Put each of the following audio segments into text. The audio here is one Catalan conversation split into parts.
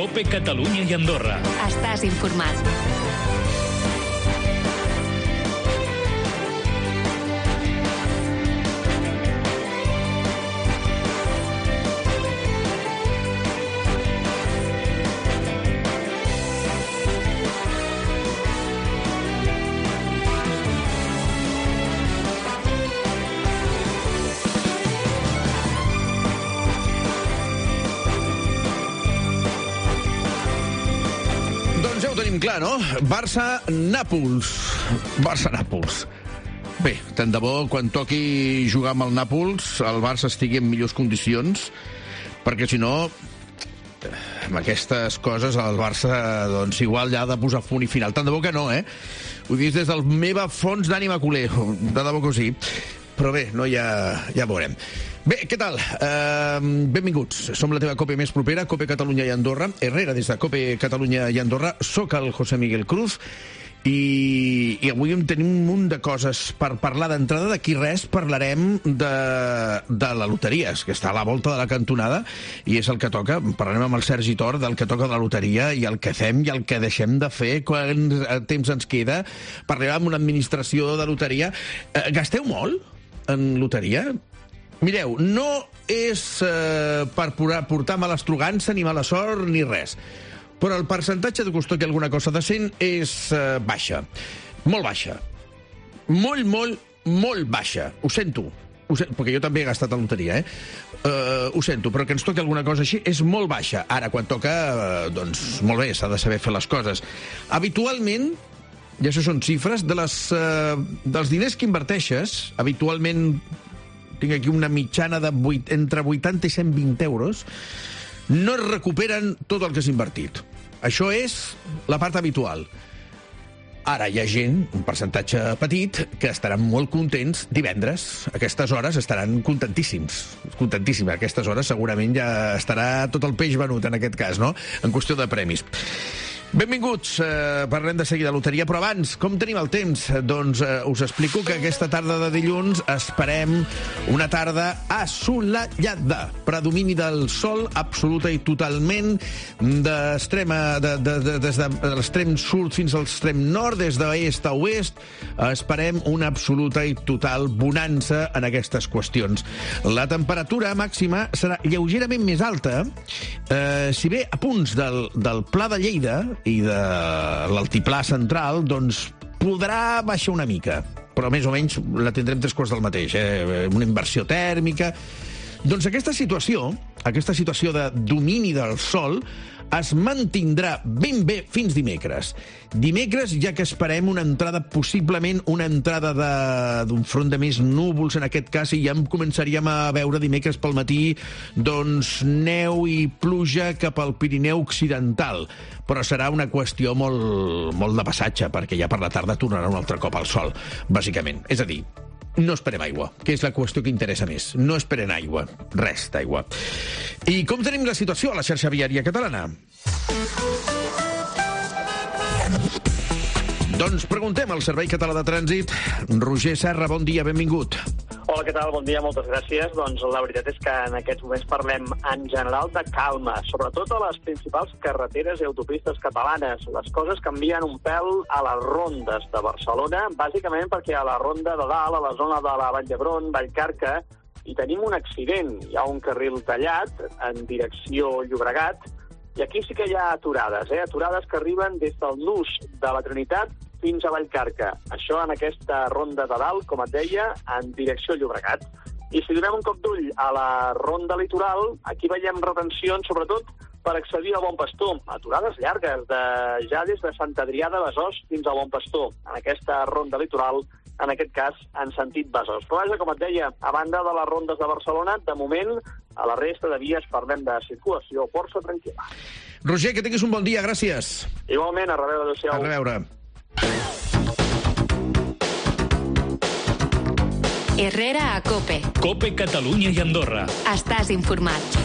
COPE Catalunya i Andorra. Estàs informat. Clar, no? Barça-Nàpols. Barça-Nàpols. Bé, tant de bo, quan toqui jugar amb el Nàpols, el Barça estigui en millors condicions, perquè si no, amb aquestes coses, el Barça, doncs, igual ja ha de posar punt i final. Tant de bo que no, eh? Ho dius des del meva fons d'ànima culer. De debò que sí. Però bé, no, ja veurem. Bé, què tal? Benvinguts. Som la teva COPE més propera, COPE Catalunya i Andorra. Herrera, des de COPE Catalunya i Andorra. Soc el José Miguel Cruz i avui tenim un munt de coses per parlar. D'entrada, d'aquí res parlarem de la loteria, que està a la volta de la cantonada i és el que toca. Parlarem amb el Sergi Tor del que toca de la loteria i el que fem i el que deixem de fer, quan temps ens queda. Parlarem amb una administració de loteria. Gasteu molt en loteria? Mireu, no és per portar malastrugança, ni mala sort, ni res. Però el percentatge de que us toqui alguna cosa decent és baixa. Molt baixa. Molt baixa. Ho sento, perquè jo també he gastat en loteria, ho sento, però que ens toqui alguna cosa així és molt baixa. Ara, quan toca, doncs, molt bé, s'ha de saber fer les coses. Habitualment, i això són xifres, dels diners que inverteixes, habitualment tinc aquí una mitjana entre 80 i 120 euros, no es recuperen tot el que s'ha invertit. Això és la part habitual. Ara hi ha gent, un percentatge petit, que estaran molt contents divendres. A aquestes hores estaran contentíssims. Contentíssims. A aquestes hores segurament ja estarà tot el peix venut, en aquest cas, no? En qüestió de premis. Benvinguts, parlem de seguida de loteria, però abans, com tenim el temps? Doncs us explico que aquesta tarda de dilluns esperem una tarda assolellada, predomini del sol absoluta i totalment des de l'extrem sud fins a l'extrem nord, des d'est a oest, esperem una absoluta i total bonança en aquestes qüestions. La temperatura màxima serà lleugerament més alta, si bé a punts del Pla de Lleida i de l'altiplà central, doncs podrà baixar una mica, però més o menys la tindrem 3/4 del mateix, una inversió tèrmica. Doncs aquesta situació de domini del sol es mantindrà ben bé fins dimecres. Dimecres, ja que esperem possiblement una entrada d'un front de més núvols, en aquest cas, i ja començaríem a veure dimecres pel matí doncs neu i pluja cap al Pirineu occidental. Però serà una qüestió molt de passatge, perquè ja per la tarda tornarà un altre cop al sol, bàsicament. És a dir, no esperem aigua, que és la qüestió que interessa més. No esperem aigua, res d'aigua. I com tenim la situació a la xarxa viària catalana? Doncs preguntem al Servei Català de Trànsit. Roger Serra, bon dia, benvingut. Hola, què tal? Bon dia, moltes gràcies. Doncs la veritat és que en aquests moments parlem en general de calma, sobretot a les principals carreteres i autopistes catalanes. Les coses canvien un pèl a les rondes de Barcelona, bàsicament perquè a la ronda de dalt, a la zona de la Vall d'Hebron, Vallcarca, hi tenim un accident. Hi ha un carril tallat en direcció Llobregat, i aquí sí que hi ha aturades, aturades que arriben des del nus de la Trinitat fins a Vallcarca. Això en aquesta ronda de dalt, com et deia, en direcció Llobregat. I si donem un cop d'ull a la ronda litoral, aquí veiem retencions, sobretot per accedir al Bon Pastor. Aturades llargues, ja des de Sant Adrià de Besòs fins al Bon Pastor. En aquesta ronda litoral, en aquest cas, en sentit Besòs. Però vaja, com et deia, a banda de les rondes de Barcelona, de moment, a la resta de vies parlem de circulació força tranquil·la. Roger, que tinguis un bon dia, gràcies. Igualment, a reveure, adéu-siau. A reveure. Herrera a COPE. COPE Catalunya i Andorra. Estàs informat.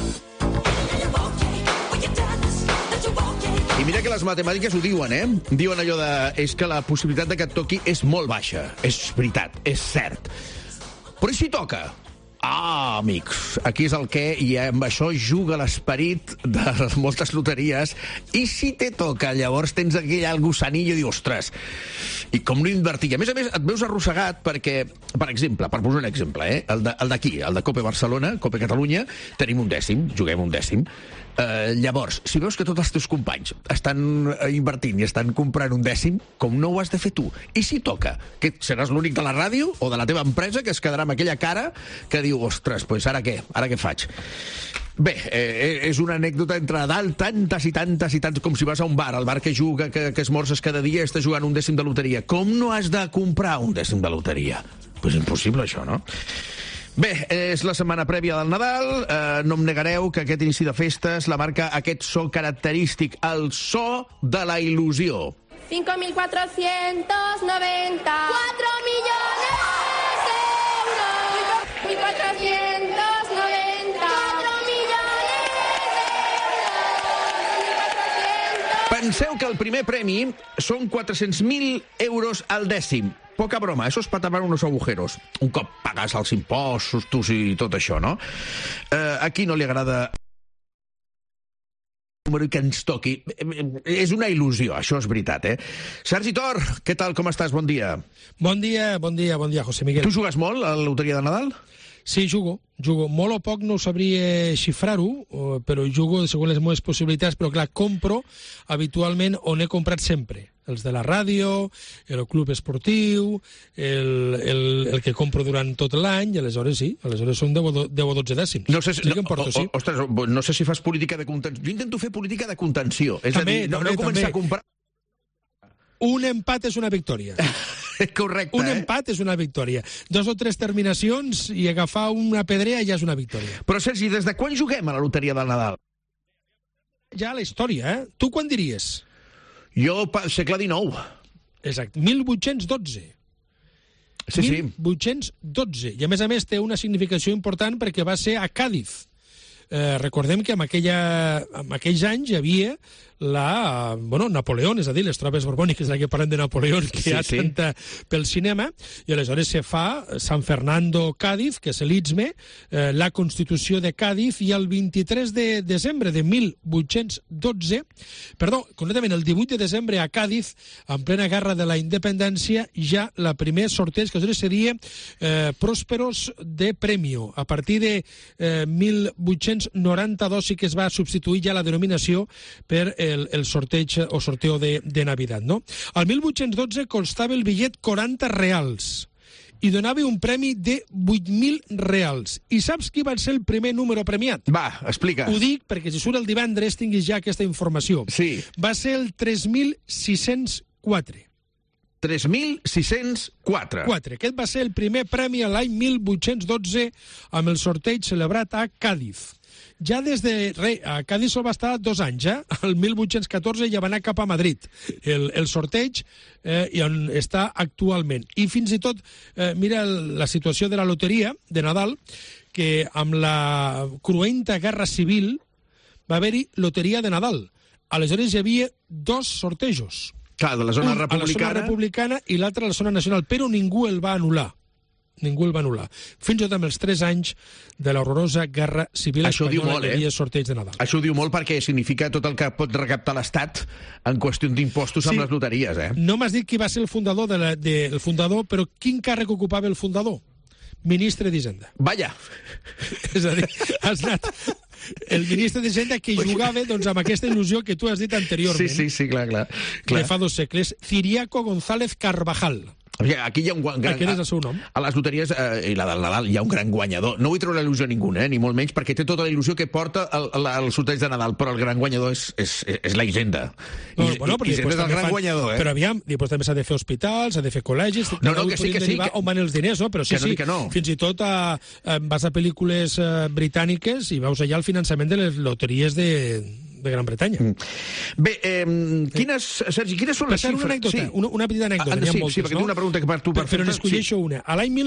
I mira que les matemàtiques ho diuen, Diuen allò de... És que la possibilitat de que et toqui és molt baixa. És veritat, és cert. Però i si toca? amics, aquí és el què, i amb això juga l'esperit de moltes loteries, i si te toca, llavors tens aquell gossanillo i dius, ostres, i com no invertir? A més, et veus arrossegat perquè, per exemple, per posar un exemple, el d'aquí, el de Cope Barcelona, Cope Catalunya, tenim un dècim, juguem un dècim. Llavors, si veus que tots els teus companys estan invertint i estan comprant un dècim, com no ho has de fer tu? I si toca, que seràs l'únic de la ràdio o de la teva empresa que es quedarà amb aquella cara que diu, ostres, doncs ara què? Ara què faig? Bé, és una anècdota entre dalt, tantes i tantes i tantes, com si vas a un bar, al bar que juga, que esmorces cada dia, està jugant un dècim de loteria. Com no has de comprar un dècim de loteria? Doncs impossible, això, no? Bé, és la setmana prèvia del Nadal. No em negareu que aquest inici de festes la marca aquest so característic, el so de la il·lusió. 5.490, 4 millones d'euros, 1.490, 4 millones d'euros, 1.400... Penseu que el primer premi són 400.000 euros al dècim. Poca broma, eso es para tapar unos agujeros. Un cop pagas els impostos i tot això, no? A qui no li agrada número que ens toqui? És una il·lusió, això és veritat, Sergi Tor, què tal, com estàs? Bon dia. Bon dia, José Miguel. Tu jugues molt a la loteria de Nadal? Sí, jugo. Molt o poc no sabria xifrar-ho, però jugo segons les meves possibilitats, però clar, compro habitualment on he comprat sempre. Els de la ràdio, el club esportiu, el que compro durant tot l'any, i aleshores sí, són 10 o 12 dècims. No sé si, ostres, no sé si fas política de contenció. Jo intento fer política de contenció. És també, a dir, no començar a comprar... Un empat és una victòria. Correcte, Un empat és una victòria. 2 o 3 terminacions i agafar una pedrea ja és una victòria. Però, Sergi, des de quan juguem a la loteria del Nadal? Ja la història, Tu quan diries? Jo, segle XIX. Exacte, 1812. Sí. 1812. I, a més, té una significació important perquè va ser a Càdiz. Recordem que en aquells anys hi havia Napoleó, és a dir, les tropes borbòniques, que parlem de Napoleó, que hi ha tanta pel cinema, i aleshores se fa San Fernando Cádiz, que és l'Istme, la Constitució de Càdiz, i el 23 de desembre de 1812, concretament el 18 de desembre a Càdiz, en plena guerra de la independència, ja la primer sorteig, que aleshores seria Prósperos de Premio. A partir de 1892 sí que es va substituir ja la denominació per el sorteig o sorteo de Navidad, no? Al 1812 costava el bitllet 40 reals i donava un premi de 8.000 reals. I saps qui va ser el primer número premiat? Va, explica. Ho dic perquè si surt el divendres tinguis ja aquesta informació. Sí. Va ser el 3.604. 3.604. Aquest va ser el primer premi a l'any 1812 amb el sorteig celebrat a Càdiz. Ja des de... a Càdiz sol va estar 2 anys, El 1814 ja va anar cap a Madrid, el sorteig, i on està actualment. I fins i tot, mira la situació de la loteria de Nadal, que amb la cruenta guerra civil va haver-hi loteria de Nadal. Aleshores hi havia 2 sortejos. Clar, de la zona republicana. A la zona republicana i l'altre a la zona nacional, però ningú el va anul·lar. Fins i tot amb els 3 anys de l'horrorosa guerra civil espanyola que hi havia sorteig de Nadal. Això ho diu molt perquè significa tot el que pot recaptar l'Estat en qüestió d'impostos amb les loteries, No m'has dit qui va ser el fundador, però quin càrrec ocupava el fundador? Ministre d'Hisenda. Vaja. És a dir, has anat... El ministre d'Hisenda que jugava amb aquesta il·lusió que tu has dit anteriorment. Sí, clar. De fa 2 segles, Ciriaco González Carvajal. Aquí hi ha un gran... Aquest és el seu nom. A les loteries i la del Nadal hi ha un gran guanyador. No vull treure la il·lusió a ningú, ni molt menys, perquè té tota la il·lusió que porta el sorteig de Nadal, però el gran guanyador és la Hisenda. Hisenda és el gran guanyador, Però aviam, després també s'ha de fer hospitals, s'ha de fer col·legis... No, que sí. On van els diners, no? Però sí, fins i tot vas a pel·lícules britàniques i veus allà el finançament de les loteries de Gran Bretanya. Bé, Sergi, quines són les xifres? Una petita anècdota, n'hi ha moltes, sí, perquè tinc una pregunta per tu. Però n'escolleixo una. A l'any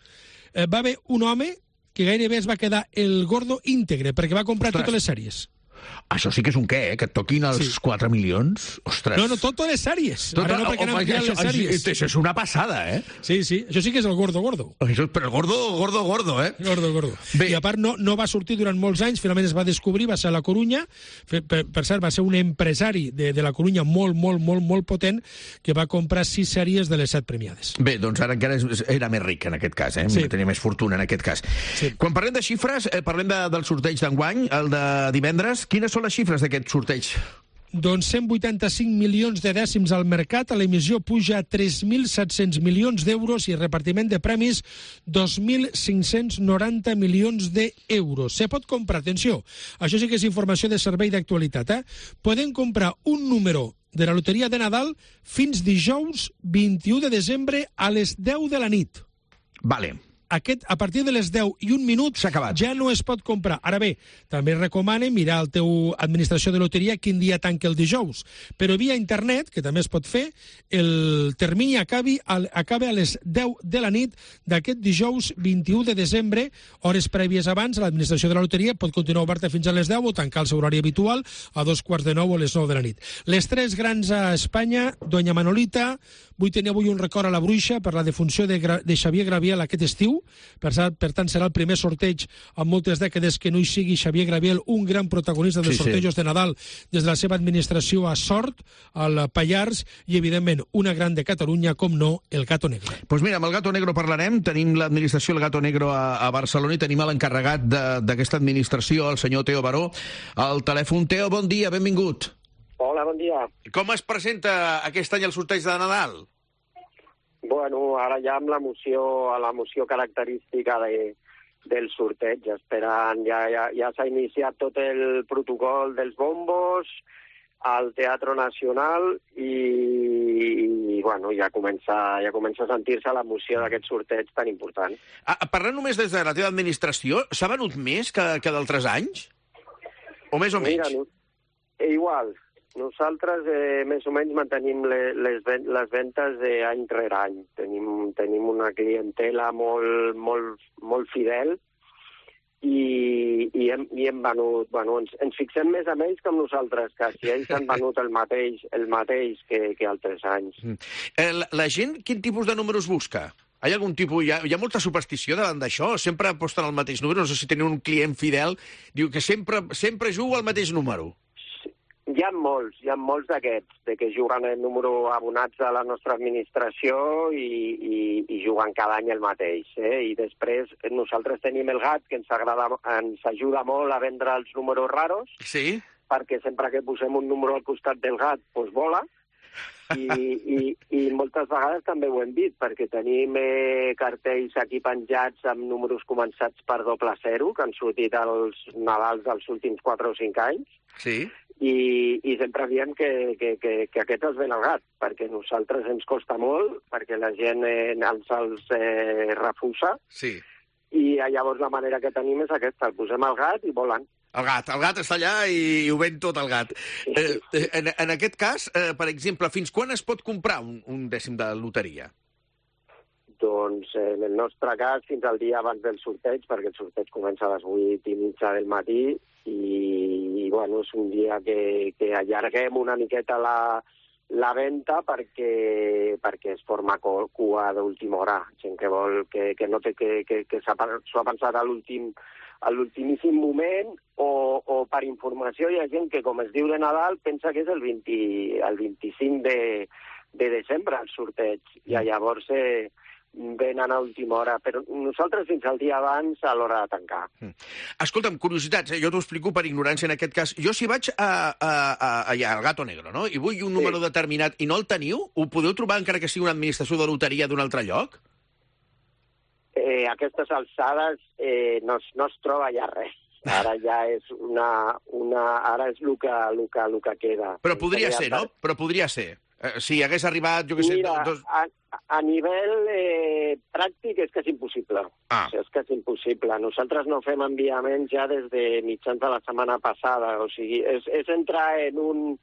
1958 va haver un home que gairebé es va quedar el gordo íntegre, perquè va comprar totes les sèries. Això sí que és un què, que et toquin els 4 milions? Ostres. No, totes les sèries. Ara no, perquè n'han les sèries. Això és una passada, eh? Sí, això sí que és el gordo. Però el gordo, eh? Gordo. Bé. I a part no va sortir durant molts anys, finalment es va descobrir, va ser a la Corunya, per cert, va ser un empresari de la Corunya molt potent, que va comprar 6 sèries de les 7 premiades. Bé, doncs ara encara era més ric en aquest cas, eh? Sí. Tenia més fortuna en aquest cas. Sí. Quan parlem de xifres, parlem del sorteig d'enguany, el de divendres. Quines són les xifres d'aquest sorteig? Doncs 185 milions de dècims al mercat, a l'emissió puja a 3.700 milions d'euros i el repartiment de premis 2.590 milions d'euros. Se pot comprar, atenció, això sí que és informació de servei d'actualitat, Podem comprar un número de la loteria de Nadal fins dijous 21 de desembre a les 10 de la nit. Vale. A partir de les 10 i 1 minut S'ha acabat. ja no es pot comprar. Ara bé, també recomana mirar al teu administració de loteria quin dia tanca el dijous. Però via internet, que també es pot fer, el termini acaba a les 10 de la nit d'aquest dijous 21 de desembre, hores prèvies abans, l'administració de la loteria pot continuar oberta fins a les 10 o tancar el seu horari habitual a 2:45 o les 9 de la nit. Les 3 grans a Espanya, Doña Manolita, vull tenir avui un record a la Bruixa per la defunció de Xavier Graviel aquest estiu. Per tant, serà el primer sorteig en moltes dècades que no hi sigui Xavier Graviel, un gran protagonista dels sortejos de Nadal des de la seva administració a Sort, al Pallars, i, evidentment, una gran de Catalunya, com no, el Gato Negro. Doncs mira, amb el Gato Negro parlarem. Tenim l'administració El Gato Negro a Barcelona i tenim l'encarregat d'aquesta administració, el senyor Teo Baró, al telèfon. Teo, bon dia, benvingut. Hola, bon dia. Com es presenta aquest any el sorteig de Nadal? Bueno, ara ja amb l'emoció característica del sorteig, esperant, ja s'ha iniciat tot el protocol dels bombos al Teatre Nacional i bueno, ja comença a sentir-se l'emoció d'aquest sorteig tan important. Parlant només des de la teva administració, s'ha venut més que d'altres anys? O més o menys? Mira, igual. Nosaltres més o menys mantenim les ventes d'any rere any. Tenim una clientela molt fidel i hem venut... Bueno, ens fixem més en ells que en nosaltres, que si ells han venut el mateix que altres anys. La gent quin tipus de números busca? Hi ha algun tipus... Hi ha molta superstició davant d'això? Sempre aposten al mateix número? No sé si teniu un client fidel, diu que sempre juga al mateix número. Hi ha molts d'aquests, que juguen el número abonats a la nostra administració i juguen cada any el mateix. I després nosaltres tenim el gat, que ens ajuda molt a vendre els números raros, sí? Perquè sempre que posem un número al costat del gat, doncs vola. I moltes vegades també ho hem dit, perquè tenim cartells aquí penjats amb números començats per 00, que han sortit als Nadals dels últims 4 o 5 anys. Sí. I sempre diem que aquest els ven al gat, perquè a nosaltres ens costa molt, perquè la gent els refusa, sí. I llavors la manera que tenim és aquesta, el posem al gat i volen. El gat està allà i ho ven tot el gat. En aquest cas, per exemple, fins quan es pot comprar un dècim de loteria? Doncs en el nostre cas fins al dia abans del sorteig, perquè el sorteig comença a les 8:30 del matí i bueno, és un dia que allarguem una miqueta la venda perquè es forma cua d'última hora. Gent que vol que no té que s'ho ha pensat a l'ultimíssim moment o per informació hi ha gent que, com es diu de Nadal, pensa que és el 25 de desembre el sorteig i llavors venen a última hora, però nosaltres fins al dia abans a l'hora de tancar. Escolta'm, curiositats, jo t'ho explico per ignorància en aquest cas. Jo si vaig allà al Gato Negro, no?, i vull un número determinat i no el teniu, ho podeu trobar encara que sigui una administració de loteria d'un altre lloc? A aquestes alçades no es troba ja res. Ara ja és ara és el que queda. Però podria ser, no? Però podria ser. Si hagués arribat, jo què sé... Mira, a nivell pràctic és que és impossible. O sigui, és que és impossible. Nosaltres no fem enviaments ja des de mitjans de la setmana passada. O sigui, és entrar en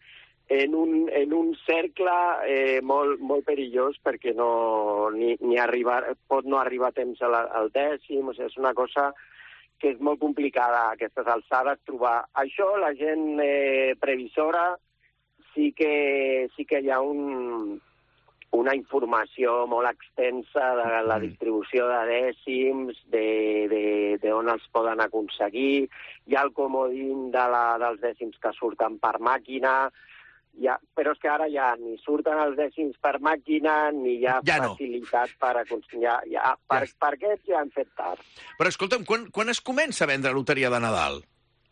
un cercle molt perillós perquè pot no arribar a temps al dècim. O sigui, és una cosa és molt complicada a aquestes alçades trobar. Això, la gent previsora, sí que hi ha una informació molt extensa de la distribució de dècims, d'on els poden aconseguir. Hi ha el comodín dels dècims que surten per màquina, però és que ara ja ni surten els dècims per màquina ni hi ha facilitat per aconseguir. Per aquests ja han fet tard. Però escolta'm, quan es comença a vendre loteria de Nadal?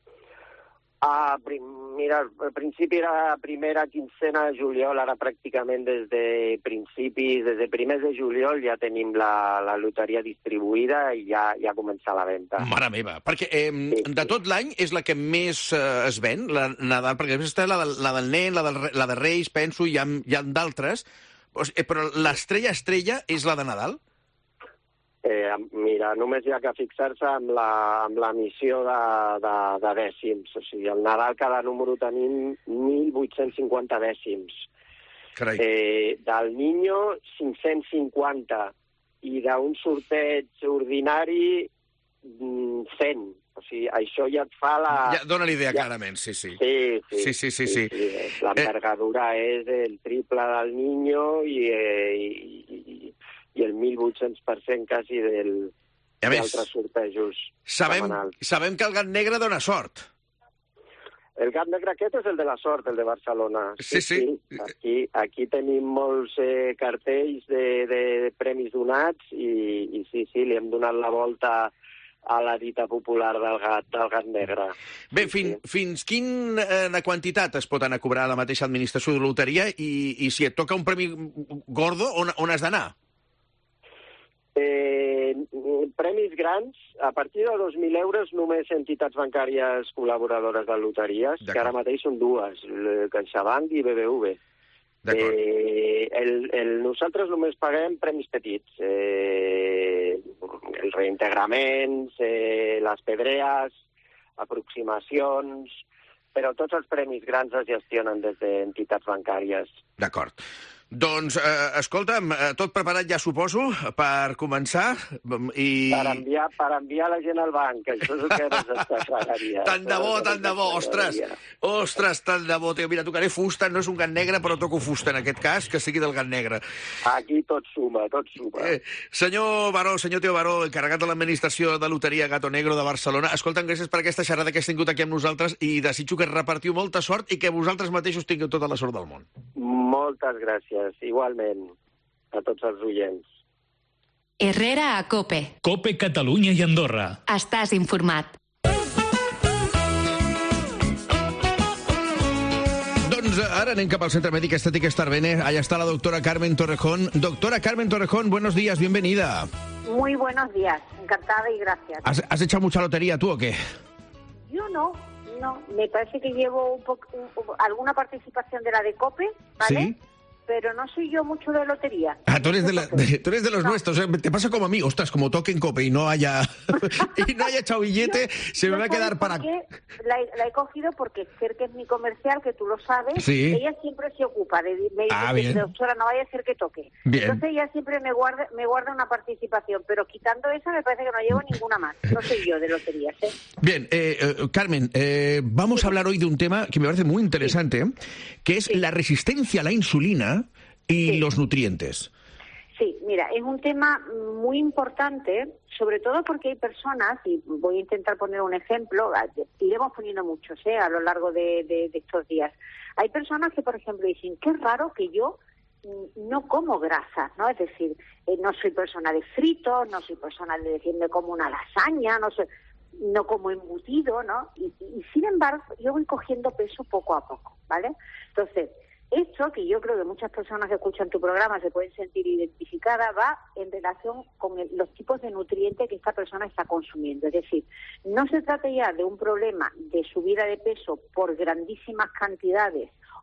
Mira, al principi era la primera quincena de juliol, ara pràcticament des de primers de juliol ja tenim la loteria distribuïda i ja comença la venda. Mare meva, perquè de tot l'any és la que més es ven, la Nadal, perquè després està la del nen, la de Reis, penso, hi ha d'altres, però l'estrella és la de Nadal? Mira, només hi ha que fixar-se amb l'emissió de dècims. O sigui, al Nadal cada número tenim 1.850 dècims. Carai. Del Niño, 550. I d'un sorteig ordinari, 100. O sigui, això ja et fa la... Ja dona l'idea, clarament, sí. Sí. L'envergadura és el triple del Niño i el 1.800% quasi d'altres sortejos setmanals. Sabem que el gat negre dona sort. El gat negre aquest és el de la sort, el de Barcelona. Sí. Aquí tenim molts cartells de premis donats i sí, li hem donat la volta a la dita popular del gat negre. Bé, fins quina quantitat es pot anar a cobrar a la mateixa administració de loteria i si et toca un premi gordo, on has d'anar? Premis grans, a partir de 2.000 euros, només entitats bancàries col·laboradores de loteries, que ara mateix són dues, CaixaBank i BBV. Nosaltres només paguem premis petits, els reintegraments, les pedrees, aproximacions, però tots els premis grans es gestionen des d'entitats bancàries. D'acord. Doncs, escolta'm, tot preparat ja suposo per començar i... Per enviar la gent al banc, això és el que ens agradaria. Tant de bo, ostres, tant de bo. Mira, tocaré fusta, no és un gat negre, però toco fusta en aquest cas, que sigui del gat negre. Aquí tot suma. Senyor Teo Baró, encarregat de l'administració de loteria Gato Negro de Barcelona, escolta'm, gràcies per aquesta xerrada que has tingut aquí amb nosaltres i desitjo que repartiu molta sort i que vosaltres mateixos tingueu tota la sort del món. Moltes gràcies, igualment, a tots els oients. Herrera a COPE. COPE Catalunya i Andorra. Estàs informat. Doncs ara anem cap al Centre Mèdic Estètic Starbene. Allá está la doctora Carmen Torrejón. Doctora Carmen Torrejón, buenos días, bienvenida. Muy buenos días, encantada y gracias. ¿Has echado mucha lotería tú o qué? Yo no, me parece que llevo alguna participación de la de COPE, ¿vale? Sí. Pero no soy yo mucho de lotería. Tú eres de los nuestros. Te pasa como a mí. Ostras, como toque en COPE y no haya echado billete, se me va a quedar para... La he cogido porque Esther, que es mi comercial, que tú lo sabes, sí. Ella siempre se ocupa de decir, doctora, no vaya a ser que toque. Bien. Entonces ella siempre me guarda una participación, pero quitando esa me parece que no llevo ninguna más. No soy yo de loterías, ¿eh? Bien, Carmen, vamos a hablar hoy de un tema que me parece muy interesante, que es la resistencia a la insulina y los nutrientes. Sí, mira, es un tema muy importante, sobre todo porque hay personas, y voy a intentar poner un ejemplo, iremos poniendo muchos a lo largo de estos días. Hay personas que, por ejemplo, dicen, qué raro que yo no como grasas, ¿no? Es decir, no soy persona de fritos, no soy persona de decirme como una lasaña, no como embutido, ¿no? Y sin embargo, yo voy cogiendo peso poco a poco, ¿vale? Entonces, esto, que yo creo que muchas personas que escuchan tu programa se pueden sentir identificadas, va en relación con los tipos de nutrientes que esta persona está consumiendo. Es decir, no se trata ya de un problema de subida de peso por grandísimas cantidades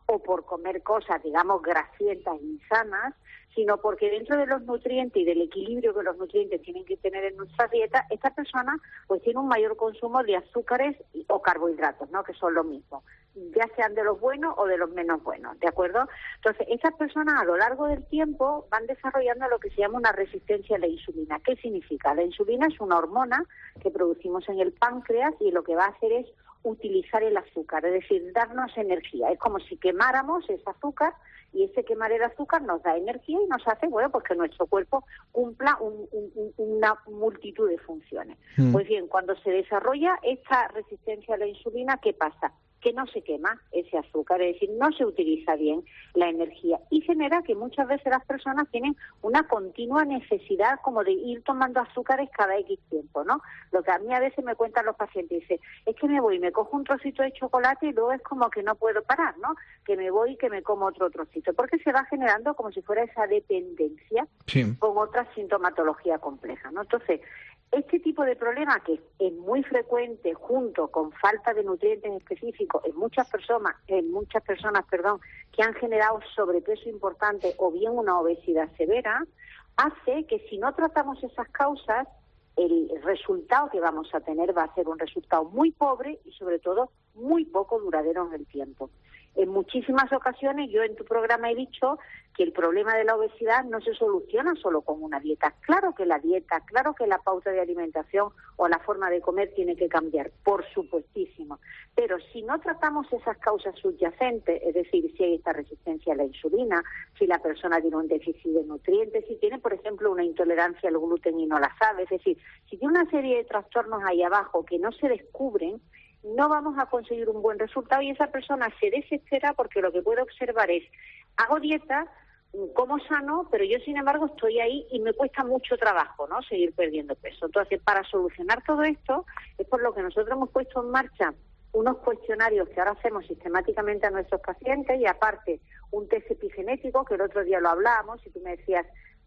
o por comer cosas, digamos, grasientas, insanas, sino porque dentro de los nutrientes y del equilibrio que los nutrientes tienen que tener en nuestra dieta, esta persona pues tiene un mayor consumo de azúcares o carbohidratos, ¿no? Que son lo mismo, ya sean de los buenos o de los menos buenos, ¿de acuerdo? Entonces, estas personas a lo largo del tiempo van desarrollando lo que se llama una resistencia a la insulina. ¿Qué significa? La insulina es una hormona que producimos en el páncreas y lo que va a hacer es utilizar el azúcar, es decir, darnos energía. Es como si quemáramos ese azúcar y ese quemar el azúcar nos da energía y nos hace, bueno, pues que nuestro cuerpo cumpla una multitud de funciones. Pues bien, cuando se desarrolla esta resistencia a la insulina, ¿qué pasa? Que no se quema ese azúcar, es decir, no se utiliza bien la energía y genera que muchas veces las personas tienen una continua necesidad como de ir tomando azúcares cada X tiempo, ¿no? Lo que a mí a veces me cuentan los pacientes, dicen, es que me voy y me cojo un trocito de chocolate y luego es como que no puedo parar, ¿no? Que me voy y que me como otro trocito, porque se va generando como si fuera esa dependencia con otra sintomatología compleja, ¿no? Entonces, este tipo de problema que es muy frecuente junto con falta de nutrientes específicos en muchas personas, que han generado sobrepeso importante o bien una obesidad severa, hace que si no tratamos esas causas, el resultado que vamos a tener va a ser un resultado muy pobre y sobre todo muy poco duradero en el tiempo. En muchísimas ocasiones yo en tu programa he dicho que el problema de la obesidad no se soluciona solo con una dieta. Claro que la dieta, claro que la pauta de alimentación o la forma de comer tiene que cambiar, por supuestísimo. Pero si no tratamos esas causas subyacentes, es decir, si hay esta resistencia a la insulina, si la persona tiene un déficit de nutrientes, si tiene, por ejemplo, una intolerancia al gluten y no la sabe, es decir, si tiene una serie de trastornos ahí abajo que no se descubren, no vamos a conseguir un buen resultado y esa persona se desespera porque lo que puede observar es, hago dieta, como sano, pero yo sin embargo estoy ahí y me cuesta mucho trabajo, ¿no? Seguir perdiendo peso. Entonces, para solucionar todo esto, es por lo que nosotros hemos puesto en marcha unos cuestionarios que ahora hacemos sistemáticamente a nuestros pacientes y aparte un test epigenético, que el otro día lo hablábamos y tú me decías,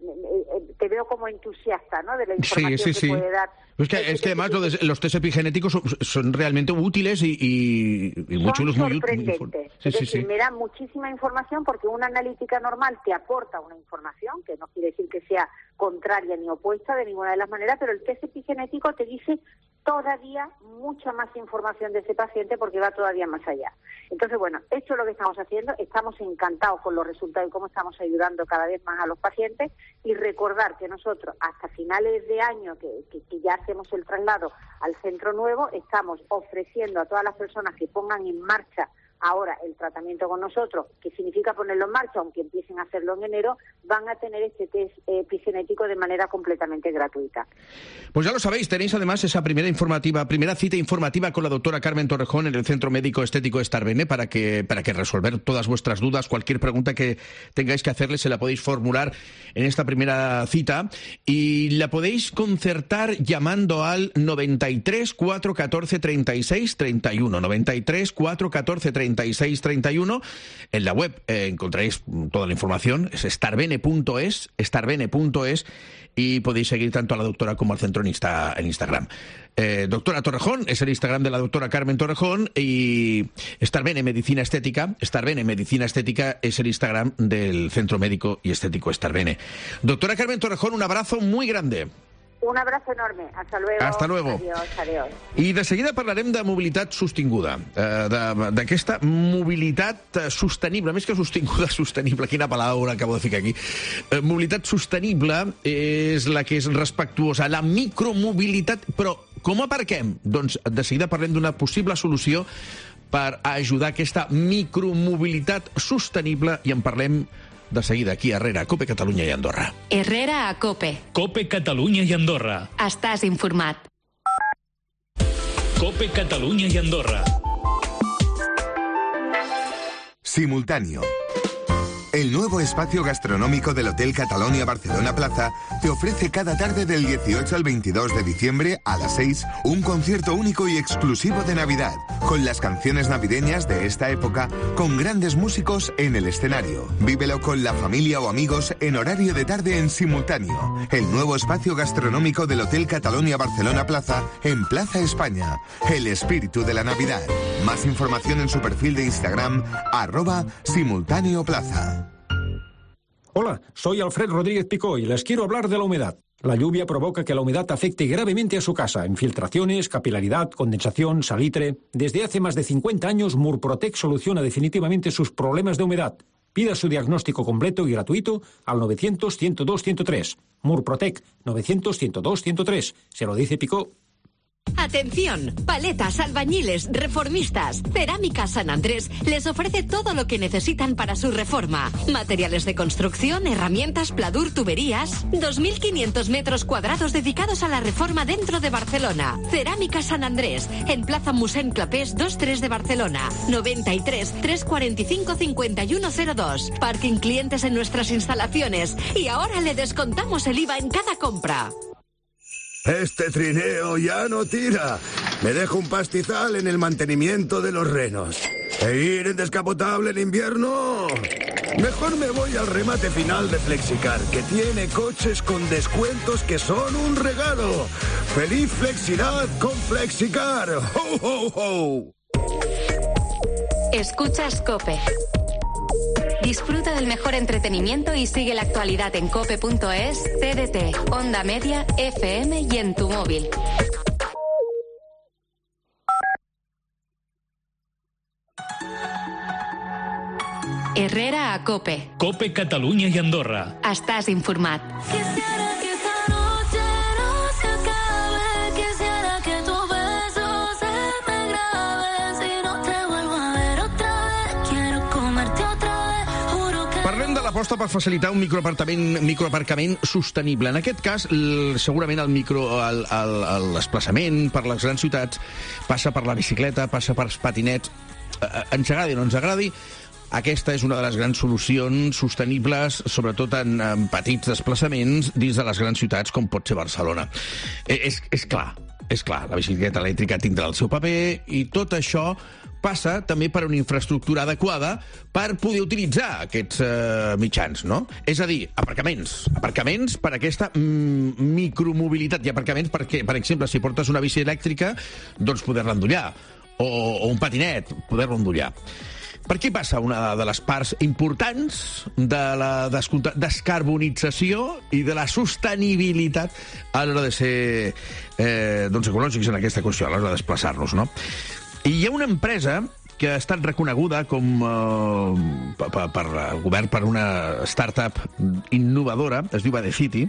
te veo como entusiasta, ¿no? De la información que puede dar. Es que además los test epigenéticos son realmente útiles y muy chulos, muy sorprendentes. Es decir, me dan muchísima información porque una analítica normal te aporta una información, que no quiere decir que sea contraria ni opuesta de ninguna de las maneras, pero el test epigenético te dice todavía mucha más información de ese paciente porque va todavía más allá. Entonces, bueno, esto es lo que estamos haciendo, estamos encantados con los resultados y cómo estamos ayudando cada vez más a los pacientes y recordar que nosotros hasta finales de año, que ya hacemos el traslado al centro nuevo, estamos ofreciendo a todas las personas que pongan en marcha ahora el tratamiento con nosotros, que significa ponerlo en marcha, aunque empiecen a hacerlo en enero, van a tener este test epigenético de manera completamente gratuita. Pues ya lo sabéis, tenéis además esa primera cita informativa con la doctora Carmen Torrejón en el Centro Médico Estético Starbene para que resolver todas vuestras dudas, cualquier pregunta que tengáis que hacerle se la podéis formular en esta primera cita y la podéis concertar llamando al 93 414 36 31, 93 414 36 31. En la web encontraréis toda la información, es starbene.es, y podéis seguir tanto a la doctora como al centro en Instagram. Doctora Torrejón es el Instagram de la doctora Carmen Torrejón y Starbene Medicina Estética es el Instagram del Centro Médico y Estético Starbene. Doctora Carmen Torrejón, un abrazo muy grande. Un abrazo enorme. Hasta luego. Hasta luego. Adiós. I de seguida parlarem de mobilitat sostinguda, d'aquesta mobilitat sostenible, més que sostinguda, sostenible, quina paraula acabo de ficar aquí. Mobilitat sostenible és la que és respectuosa, la micromobilitat, però com aparquem? Doncs de seguida parlem d'una possible solució per ajudar aquesta micromobilitat sostenible i en parlem de seguida aquí a Herrera, Cope Catalunya i Andorra. Herrera a Cope. Cope Catalunya i Andorra. Estàs informat. Cope Catalunya i Andorra. Simultáneo. El nuevo espacio gastronómico del Hotel Catalonia Barcelona Plaza te ofrece cada tarde del 18 al 22 de diciembre a las 6 un concierto único y exclusivo de Navidad, con las canciones navideñas de esta época, con grandes músicos en el escenario. Vívelo con la familia o amigos en horario de tarde en simultáneo. El nuevo espacio gastronómico del Hotel Catalonia Barcelona Plaza en Plaza España. El espíritu de la Navidad. Más información en su perfil de Instagram, @simultáneoplaza. Hola, soy Alfred Rodríguez Picó y les quiero hablar de la humedad. La lluvia provoca que la humedad afecte gravemente a su casa. Infiltraciones, capilaridad, condensación, salitre. Desde hace más de 50 años, Murprotec soluciona definitivamente sus problemas de humedad. Pida su diagnóstico completo y gratuito al 900-102-103. Murprotec, 900-102-103. Se lo dice Picó. Atención, paletas, albañiles, reformistas. Cerámica San Andrés les ofrece todo lo que necesitan para su reforma. Materiales de construcción, herramientas, pladur, tuberías. 2.500 metros cuadrados dedicados a la reforma dentro de Barcelona. Cerámica San Andrés, en Plaza Mossèn Clapés 23 de Barcelona. 93 345 5102. Parking clientes en nuestras instalaciones. Y ahora le descontamos el IVA en cada compra. Este trineo ya no tira. Me dejo un pastizal en el mantenimiento de los renos. ¿E ir en descapotable en invierno? Mejor me voy al remate final de Flexicar, que tiene coches con descuentos que son un regalo. ¡Feliz Flexidad con Flexicar! ¡Ho, ho, ho! Escuchas COPE. Disfruta del mejor entretenimiento y sigue la actualidad en cope.es, TDT, Onda Media, FM y en tu móvil. Herrera a COPE. COPE Catalunya i Andorra. Estàs informat. Aposta per facilitar un microaparcament sostenible. En aquest cas, segurament el desplaçament per les grans ciutats passa per la bicicleta, passa per els patinets. Ens agradi o no ens agradi, aquesta és una de les grans solucions sostenibles, sobretot en petits desplaçaments dins de les grans ciutats, com pot ser Barcelona. És clar, la bicicleta elèctrica tindrà el seu paper i tot això passa també per una infraestructura adequada per poder utilitzar aquests mitjans, no? És a dir, aparcaments per aquesta micromobilitat i aparcaments perquè, per exemple, si portes una bici elèctrica, doncs poder-la endollar, o un patinet, poder-lo endollar. Per què passa una de les parts importants de la descarbonització i de la sostenibilitat a l'hora de ser ecològics en aquesta qüestió, a l'hora de desplaçar-nos, no? I hi ha una empresa que ha estat reconeguda com per el govern per una startup innovadora, es diu Badecity,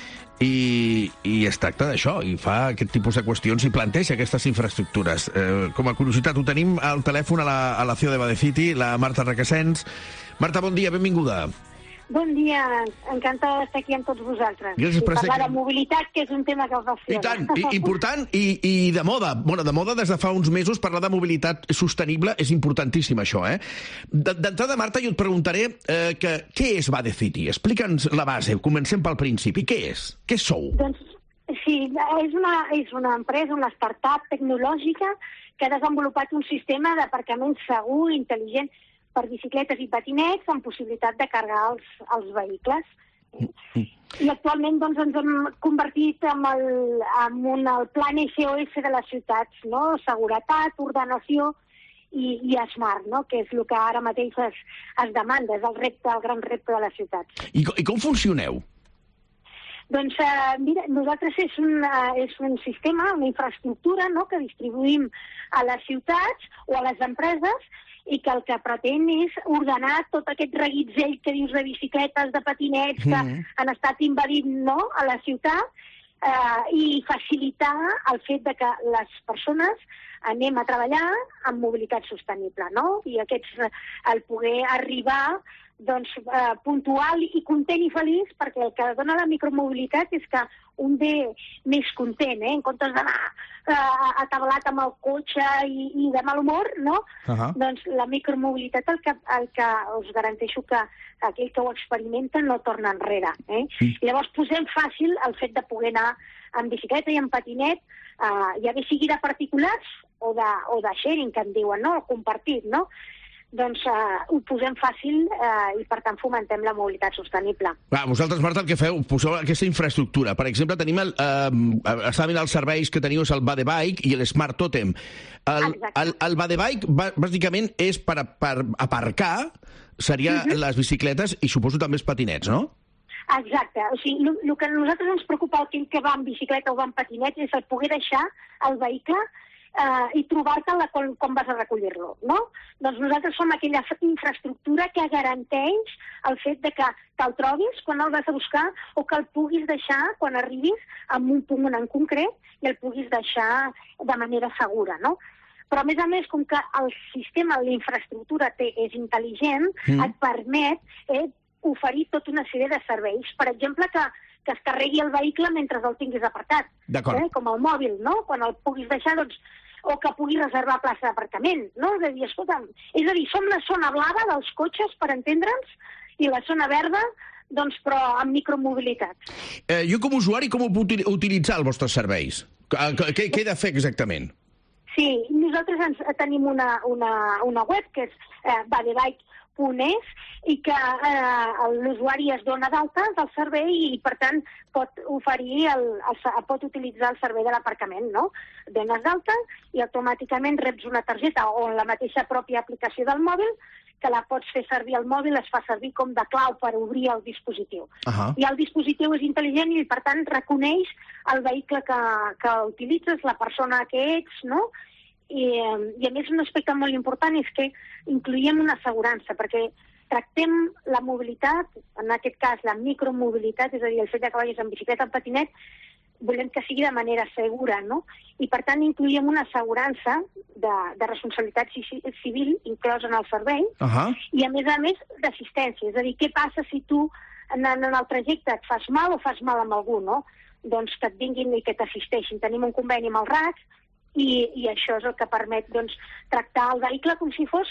i es tracta d'això, i fa aquest tipus de qüestions i planteja aquestes infraestructures. Com a curiositat, ho tenim al telèfon a la CEO de Badecity, la Marta Requesens. Marta, bon dia, benvinguda. Bon dia, encantada d'estar aquí amb tots vosaltres. Gràcies per parlar de mobilitat, que és un tema que us I apassiona. tant, important, i de moda. Bueno, de moda des de fa uns mesos, parlar de mobilitat sostenible és importantíssim, això, eh? D'entrada, Marta, jo et preguntaré què és Badecity? Explica'ns la base, comencem pel principi. Què és? Què sou? Doncs sí, és una empresa, una startup tecnològica que ha desenvolupat un sistema d'aparcament segur, intel·ligent, per bicicletes i patinets amb possibilitat de carregar els vehicles. I actualment doncs, ens hem convertit en el plan SOS de les ciutats, no? Seguretat, ordenació i smart, no? Que és el que ara mateix es demanda, és el gran repte de les ciutats. I com funcioneu? Doncs, mira, nosaltres és un sistema, una infraestructura, no?, que distribuïm a les ciutats o a les empreses i que el que pretén és ordenar tot aquest reguitzell que dius de bicicletes, de patinets, que han estat invadint, no?, a la ciutat, i facilitar el fet de que les persones anem a treballar amb mobilitat sostenible, no? I el poder arribar puntual i content i feliç, perquè el que dona la micromobilitat és que un ve més content, en comptes d'anar atabalat amb el cotxe i de mal humor, no? Doncs la micromobilitat el que us garanteixo que aquell que ho experimenta no torna enrere. Llavors posem fàcil el fet de poder anar en bicicleta i en patinet, ja bé sigui de particulars o de sharing, que en diuen, no? O compartit, no? Doncs ho posem fàcil i, per tant, fomentem la mobilitat sostenible. Vosaltres, Marta, el que feu, poseu aquesta infraestructura. Per exemple, tenim estava mirant els serveis que teniu, és el Badebike i el Smart Totem. El Badebike, bàsicament, és per aparcar, seria les bicicletes i suposo també els patinets, no? Exacte. O sigui, el que a nosaltres ens preocupa aquell que va en bicicleta o va en patinet és el poder deixar el vehicle i trobar-te-la com vas a recollir-lo, no? Doncs nosaltres som aquella infraestructura que garanteix el fet de que te'l trobis quan el vas a buscar o que el puguis deixar quan arribis a un punt en concret i el puguis deixar de manera segura, no? Però, a més, com que el sistema, l'infraestructura és intel·ligent, et permet oferir tota una sèrie de serveis. Per exemple, que es carregui el vehicle mentre el tinguis apartat, com el mòbil, no? Quan el puguis deixar, doncs, o que puguis reservar plaça d'aparcament, no? És a dir, escolta'm, som la zona blava dels cotxes, per entendre'ns, i la zona verda, doncs, però amb micromobilitat. Jo, com a usuari, com ho puc utilitzar, els vostres serveis? Què he de fer exactament? Sí, nosaltres tenim una web que és badebike.es i que l'usuari es dona d'alta del servei i, per tant, pot utilitzar el servei de l'aparcament, no? Dones d'alta i automàticament reps una targeta o en la mateixa pròpia aplicació del mòbil que la pots fer servir al mòbil, es fa servir com de clau per obrir el dispositiu. I el dispositiu és intel·ligent i, per tant, reconeix el vehicle que utilitzes, la persona que ets, no? I a més, un aspecte molt important és que incloïm una assegurança, perquè tractem la mobilitat, en aquest cas la micromobilitat, és a dir, el fet que vagis en bicicleta o patinet, volem que sigui de manera segura, no? I, per tant, incloïm una assegurança de responsabilitat civil inclosa en el servei i, a més, d'assistència. És a dir, què passa si tu en el trajecte et fas mal o fas mal amb algú, no? Doncs que et vinguin i que t'assisteixin. Tenim un conveni amb el RAC i això és el que permet tractar el vehicle com si fos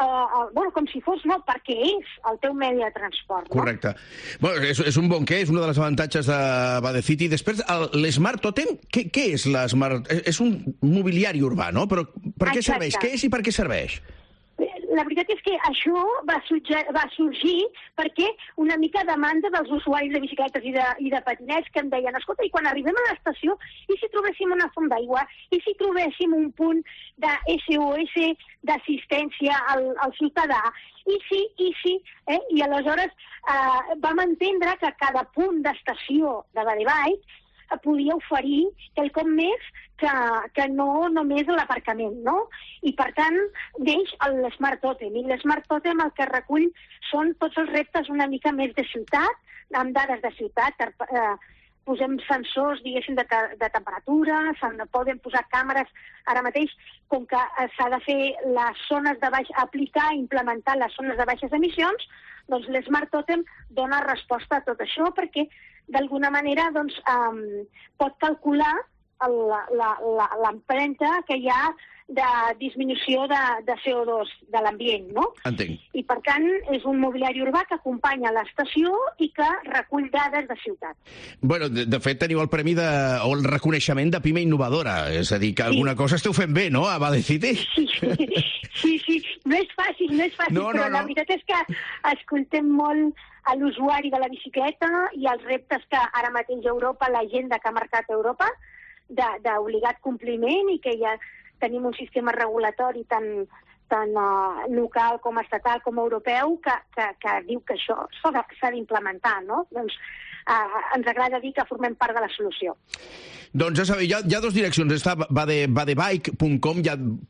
no, perquè és el teu medi de transport. Correcte. És un bon què, és un dels avantatges de Badecity. Després, l'Smart Totem, què és l'Smart? És un mobiliari urbà, no? Però per què serveix? Què és i per què serveix? La veritat és que això va sorgir perquè una mica demanda dels usuaris de bicicletes i de patinets que em deien, escolta, i quan arribem a l'estació, i si trobéssim una font d'aigua, i si trobéssim un punt de SOS d'assistència al ciutadà, i sí, i aleshores vam entendre que cada punt d'estació de Badebike podia oferir quelcom més que no només l'aparcament, no? I, per tant, neix l'Smart Totem. I l'Smart Totem el que recull són tots els reptes una mica més de ciutat, amb dades de ciutat. Posem sensors, diguéssim, de temperatura, poden posar càmeres. Ara mateix, com que s'ha de fer les zones de implementar les zones de baixes emissions, doncs l'Smart Totem dona resposta a tot això perquè d'alguna manera pot calcular l'empremta que hi ha de disminució de CO2 de l'ambient, no? Entenc. I, per tant, és un mobiliari urbà que acompanya l'estació i que recull dades de ciutat. Bueno, de fet, teniu el premi o el reconeixement de Pime Innovadora, és a dir, que alguna cosa esteu fent bé, no?, a Badecity? Sí, no és fàcil, però la veritat és que escoltem molt a l'usuari de la bicicleta i els reptes que ara mateix Europa, l'agenda que ha marcat Europa, d'obligat compliment i que ja tenim un sistema regulatori tant local com estatal com europeu que diu que això s'ha d'implementar, no? Doncs ens agrada dir que formem part de la solució. Doncs ja sabeu, hi ha dues direccions. Està badebike.com,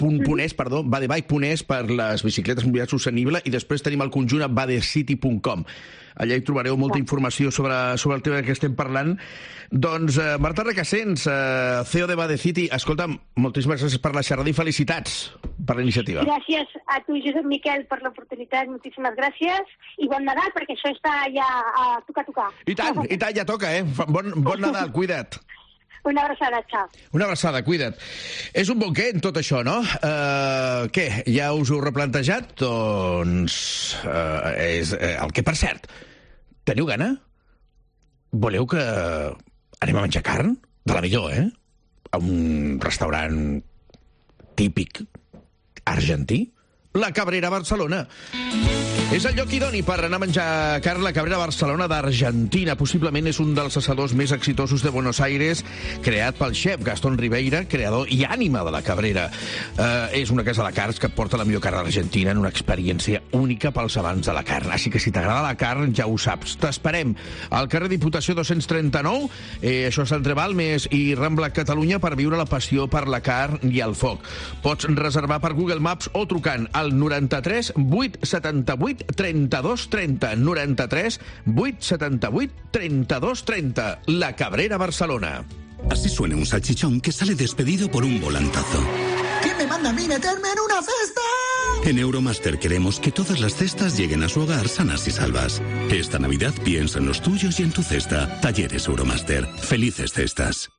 badebike.es per les bicicletes mobilitat sostenible i després tenim el conjunt a badecity.com. Allà hi trobareu molta informació sobre el tema que estem parlant. Doncs, Marta Recasens, CEO de Badecity, escolta'm, moltíssimes gràcies per la xerrada i felicitats. per la iniciativa. Gràcies a tu, Josep Miquel, per l'oportunitat. Moltíssimes gràcies. I bon Nadal, perquè això està ja a tocar. I tant, ja toca, eh? Bon Nadal, cuida't. Una abraçada, xau. Una abraçada, cuida't. És un bon què, en tot això, no? Què, ja us ho heu replantejat? Doncs és el que, per cert, teniu gana? Voleu que anem a menjar carn? De la millor, eh? A un restaurant típic argentí? La Cabrera, Barcelona. És el lloc idoni per anar a menjar carn. La Cabrera Barcelona d'Argentina. Possiblement és un dels assadors més exitosos de Buenos Aires, creat pel xef Gastón Ribeira, creador i ànima de la Cabrera. És una casa de carns que porta la millor carn argentina en una experiència única pels amants de la carn. Així que si t'agrada la carn, ja ho saps. T'esperem al carrer Diputació 239, això és entre Balmes i Rambla, Catalunya, per viure la passió per la carn i el foc. Pots reservar per Google Maps o trucant al 93 878 32 30, 93 878 32 30. La Cabrera, Barcelona. Así suena un salchichón que sale despedido por un volantazo. ¿Quién me manda a mí meterme en una cesta? En Euromaster queremos que todas las cestas lleguen a su hogar sanas y salvas. Esta Navidad piensa en los tuyos y en tu cesta. Talleres Euromaster. Felices cestas.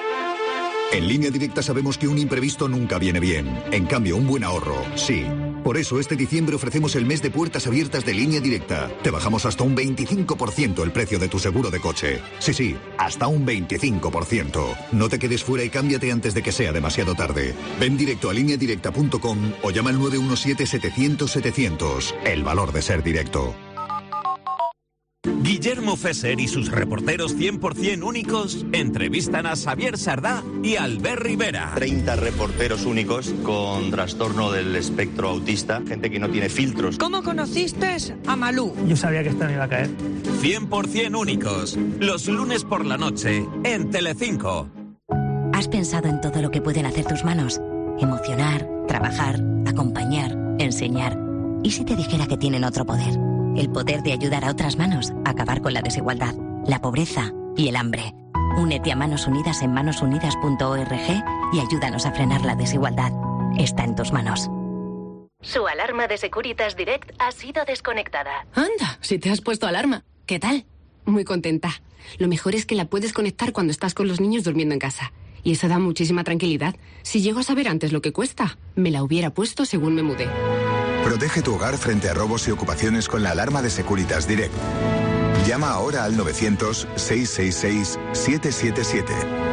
En Línea Directa sabemos que un imprevisto nunca viene bien. En cambio, un buen ahorro, sí. Por eso, este diciembre ofrecemos el mes de puertas abiertas de Línea Directa. Te bajamos hasta un 25% el precio de tu seguro de coche. Sí, hasta un 25%. No te quedes fuera y cámbiate antes de que sea demasiado tarde. Ven directo a lineadirecta.com o llama al 917-700-700. El valor de ser directo. Guillermo Fesser y sus reporteros 100% únicos entrevistan a Xavier Sardá y Albert Rivera. 30 reporteros únicos con trastorno del espectro autista, gente que no tiene filtros. ¿Cómo conociste a Malú? Yo sabía que esta me iba a caer. 100% únicos, los lunes por la noche, en Telecinco. ¿Has pensado en todo lo que pueden hacer tus manos? Emocionar, trabajar, acompañar, enseñar. ¿Y si te dijera que tienen otro poder? El poder de ayudar a otras manos a acabar con la desigualdad, la pobreza y el hambre. Únete a Manos Unidas en manosunidas.org y ayúdanos a frenar la desigualdad. Está en tus manos. Su alarma de Securitas Direct ha sido desconectada. Anda, si te has puesto alarma. ¿Qué tal? Muy contenta. Lo mejor es que la puedes conectar cuando estás con los niños durmiendo en casa. Y eso da muchísima tranquilidad. Si llego a saber antes lo que cuesta, me la hubiera puesto según me mudé. Protege tu hogar frente a robos y ocupaciones con la alarma de Securitas Direct. Llama ahora al 900-666-777.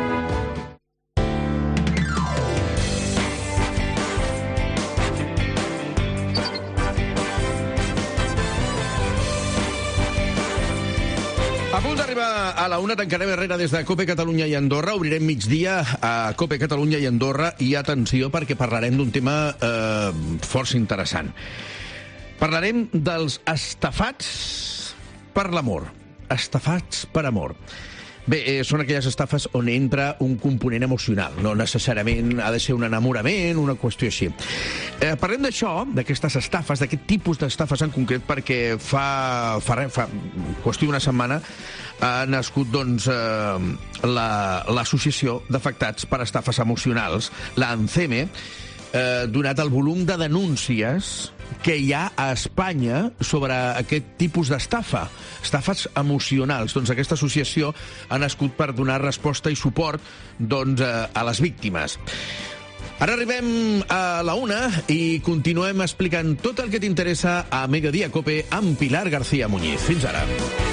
A punt d'arribar a la una, tancarem Herrera des de COPE Catalunya i Andorra. Obrirem migdia a COPE Catalunya i Andorra i atenció perquè parlarem d'un tema força interessant. Parlarem dels estafats per l'amor. Estafats per amor. Bé, són aquelles estafes on entra un component emocional. No necessàriament ha de ser un enamorament, una qüestió així. Parlem d'això, d'aquestes estafes, d'aquest tipus d'estafes en concret, perquè fa qüestió d'una setmana ha nascut doncs, l'Associació d'Afectats per Estafes Emocionals, la ANCEME, donat el volum de denúncies que hi ha a Espanya sobre aquest tipus d'estafa, estafes emocionals. Doncs aquesta associació ha nascut per donar resposta i suport doncs, a les víctimes. Ara arribem a la una i continuem explicant tot el que t'interessa a Mediodía Cope amb Pilar García Muñiz. Fins ara.